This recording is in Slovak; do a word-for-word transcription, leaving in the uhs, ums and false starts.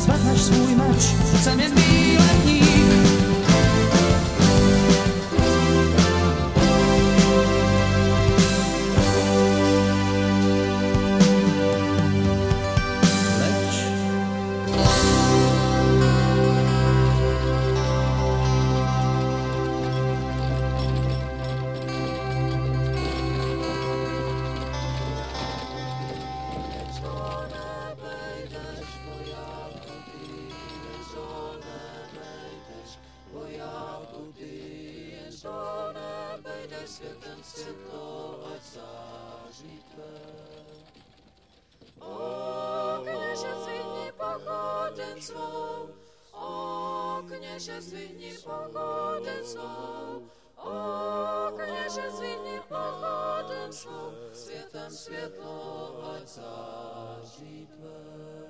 zvedneš svůj meč, jsem jen výletník. Světem světlo, ať září tvé. O kněže, zvihni pochodeň svou, o kněže, zvihni pochodeň svou, o kněže, zvihni pochodeň svou, světem světlo, ať září tvé.